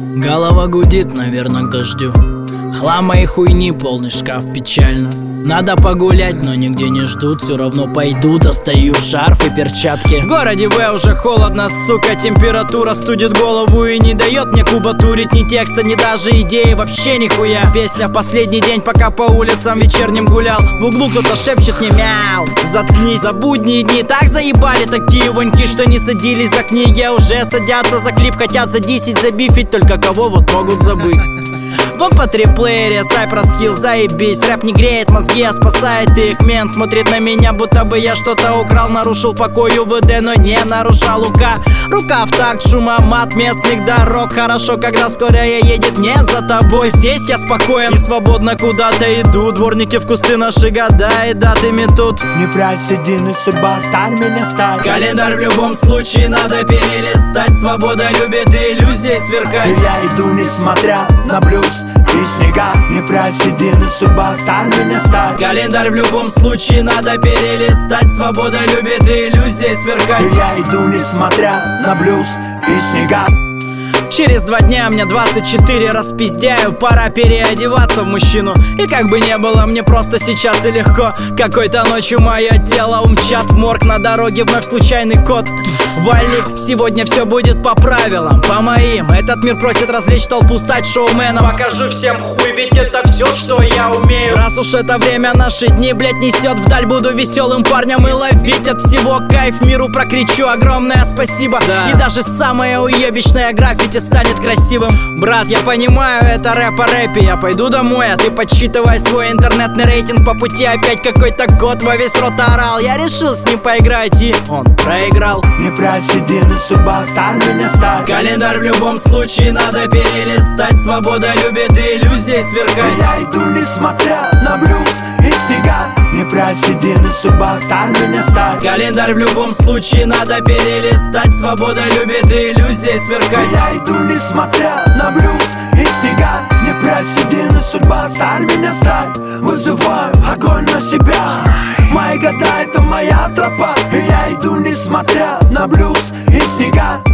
Голова гудит, наверное, к дождю. Хлама и хуйни, полный шкаф, печально. Надо погулять, но нигде не ждут. Все равно пойду, достаю шарф и перчатки. В городе В уже холодно, сука. Температура студит голову и не дает мне кубатурить. Ни текста, ни даже идеи, вообще нихуя. Песня в последний день, пока по улицам вечерним гулял. В углу кто-то шепчет мне мяу. Заткнись, за будние дни так заебали такие воньки, что не садились за книги, а уже садятся за клип. Хотят за 10 забифить, только кого вот могут забыть. В MP3-плеере Cypress Hill, заебись. Рэп не греет мозги, а спасает их. Мент смотрит на меня, будто бы я что-то украл. Нарушил покой УВД, но не нарушал УК. Рука в такт, шумомат местных дорог. Хорошо, когда скорая едет не за тобой. Здесь я спокоен и свободно куда-то иду. Дворники в кусты наши года и даты метут. Не прячь седины, судьба, стань меня стать. Календарь в любом случае надо перелистать. Свобода любит иллюзии сверкать. И я иду, несмотря на блюз и снега. Не прячь седины, судьба, стань меня стать. Календарь в любом случае надо перелистать. Свобода любит иллюзии сверкать. И я иду, несмотря на блюз и снега. Через 2 дня мне 24, распиздяю. Пора переодеваться в мужчину. И как бы не было мне просто сейчас и легко, какой-то ночью мое тело умчат в морг. На дороге вновь случайный кот. Вали, сегодня все будет по правилам, по моим. Этот мир просит развлечь толпу, стать шоуменом. Покажу всем хуй, ведь это все, что я умею. Раз уж это время, наши дни, блять, несет вдаль. Буду веселым парнем и ловить от всего кайф. Миру прокричу огромное спасибо, да. И даже самое уебищное граффити станет красивым. Брат, я понимаю, это рэп о рэпе. Я пойду домой, а ты подсчитывай свой интернетный рейтинг. По пути опять какой-то год во весь рот орал. Я решил с ним поиграть, и он проиграл. Не прячь седины, судьба, стань меня стать. Календарь в любом случае надо перелистать. Свобода любит иллюзии сверкать. Я иду, несмотря на блюз и снега. Не прячь седины, судьба, стань меня стать. Календарь в любом случае надо перелистать. Свобода любит иллюзии сверкать. Я иду, несмотря на блюз и снега. Не прячь седины, судьба, стань меня стать. Вызываю огонь на себя. Мои года — это моя тропа. И я иду, несмотря на блюз и снега.